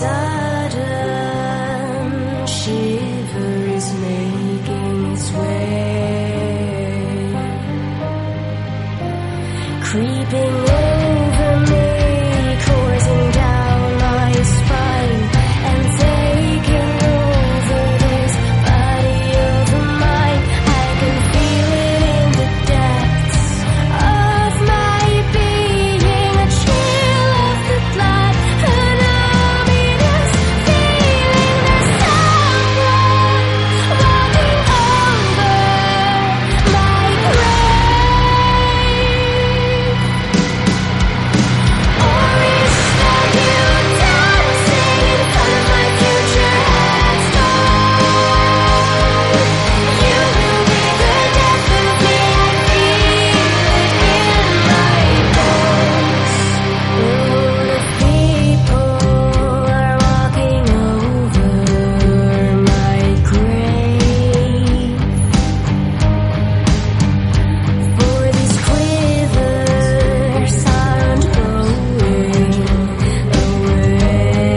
sudden shiver is making its way, creeping over me, coursing down my spine, and taking over this body of mine. I can feel it in the depths of my being, a chill of the blood, an ominous feeling that someone walking over my grave. Or is that you dancing in front of my future headstone? You will be the death of me, I feel it in my bones. A load of people are walking over my grave, for these quivers aren't going away,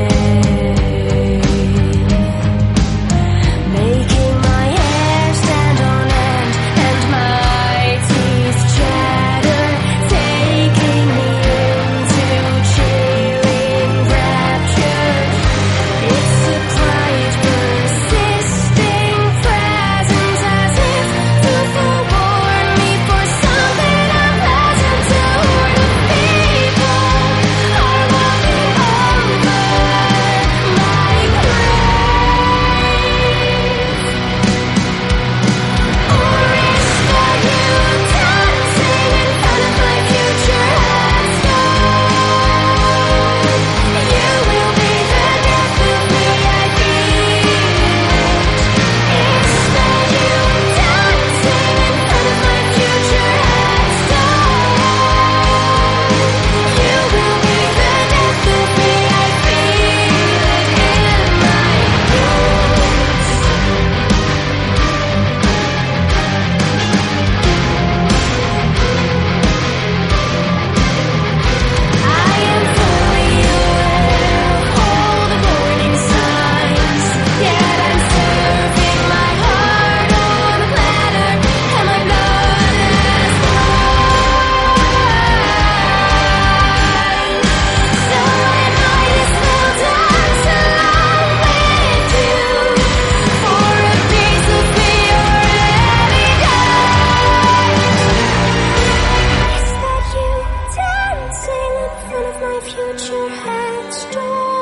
making my hair stand on end and my teeth chatter, taking me into chilling rapture. It's a quiet, persisting presence, as if to forewarn me for something unpleasant. A horde of people are walking over my grave. Or is that you dancing in front of my future headstone? You will be the death of me, I feel it. Is that you dancing in front of my future headstone? You will be the death of me, I feel it in my bones. I am fully aware of all the warning signs, yet I'm serving my heart on a platter, and my blood as wine. So I might as well dance along with you, for a piece of me already died. Is that you dancing in front of my future headstone?